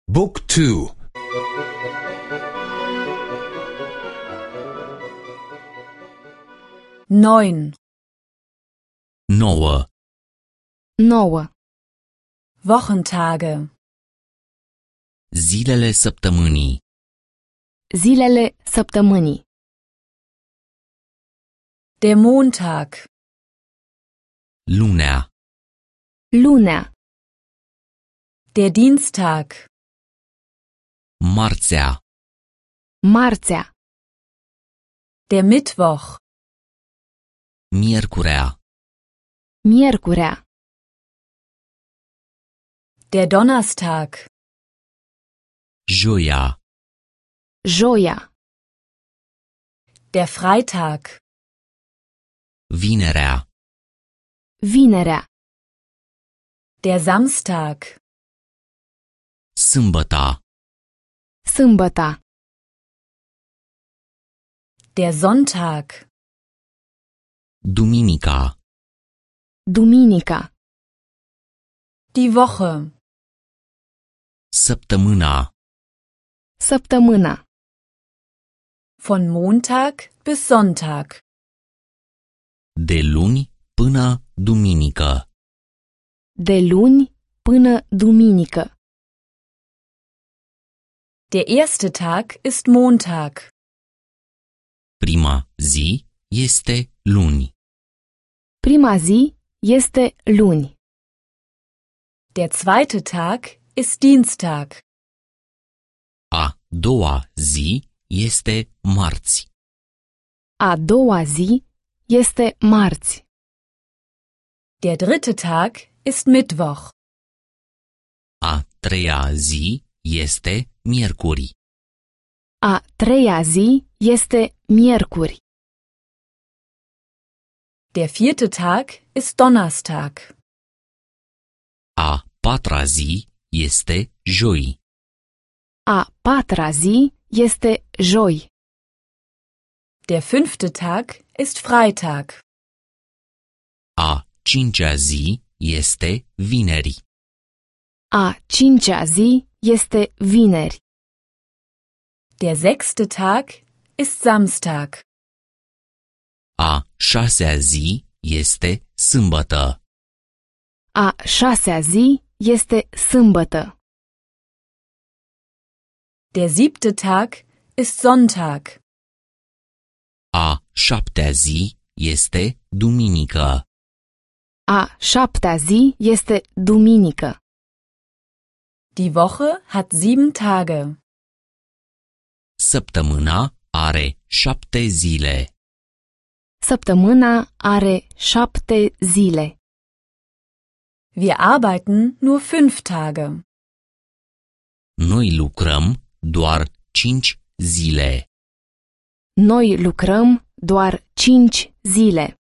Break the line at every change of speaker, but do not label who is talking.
Book 2.
9.
9.
9.
Wochentage.
Zilele săptămânii.
Zilele săptămânii.
Der Montag.
Lunea.
Lunea.
Der Dienstag.
Marțea.
Marțea.
Der Mittwoch.
Miercurea.
Miercurea.
Der Donnerstag.
Joia.
Joia.
Der Freitag.
Vinerea.
Vinerea.
Der Samstag.
Sâmbăta.
Sâmbăta.
Der Sonntag.
Duminica.
Duminica.
Die Woche.
Săptămâna.
Săptămâna.
Von Montag bis Sonntag.
De luni până duminică.
De luni până duminică.
Der erste Tag ist Montag.
Prima zi este luni.
Prima zi este luni.
Der zweite Tag ist Dienstag.
A doua zi este marți.
A doua zi este marți.
Der dritte Tag ist Mittwoch.
A treia zi este miercuri.
A treia zi este miercuri.
Der vierte Tag ist Donnerstag.
A patra zi este joi.
A patra zi este joi.
Der fünfte Tag ist Freitag.
A cincea zi este vineri.
A cincea zi este vineri.
Der sechste Tag ist Samstag.
A șasea zi este sâmbătă.
A șasea zi este sâmbătă.
Der siebte Tag ist Sonntag.
A șaptea zi este duminică.
A șaptea zi este duminică.
Die Woche hat 7 Tage.
Săptămâna are 7 zile.
Săptămâna are 7 zile.
Wir arbeiten nur 5 Tage.
Noi lucrăm doar 5 zile.
Noi lucrăm doar 5 zile.